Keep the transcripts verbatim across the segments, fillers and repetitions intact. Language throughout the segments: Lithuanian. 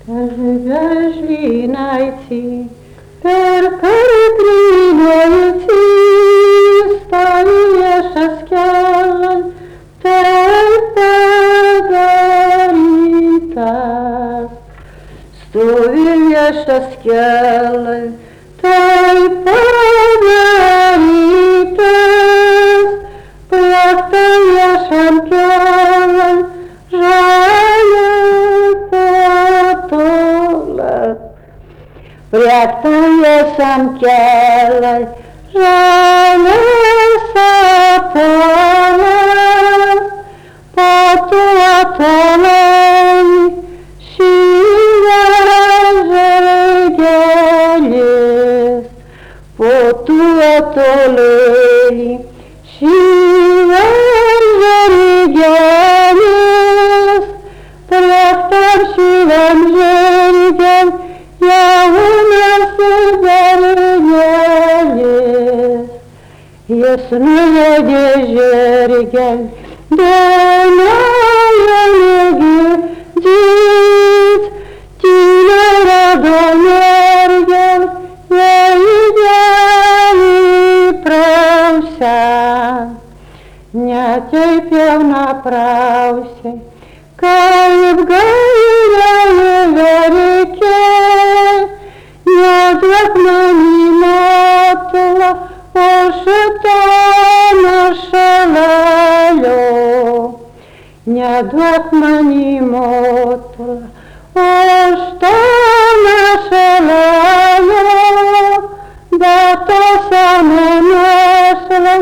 Žlynaici, per karklynaici, stāviešas keliai, taip padarytas. Stāviešas keliai, taip padarytas, plaktaviešam keliai, Priektaviešam keliai, žalias atolas, po tuo tolai šyvas žirgelis, po tuo tolai šyvas žirgelis, priektam šyvam žirgel, jaunas žirgelis, jis nuvedė žirgel, dėliojo negirdyt, tyliai rado mergel, jai įdėlį prausę, ne taip jauna prausė, kaip gailioji verkė. Neduok man į motulą, o šitoną šalalio. Neduok man į motulą, o šitoną šalalio. Bet to seno našlan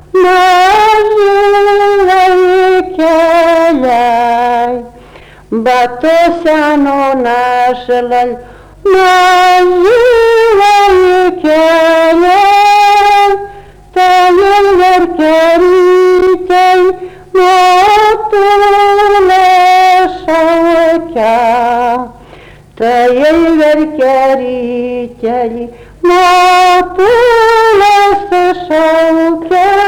mažylai keliai. Bet to seno našlan mažylai keliai, tai verkia rytei, motulė šaukia. Tai verkia rytei, motulė šaukia.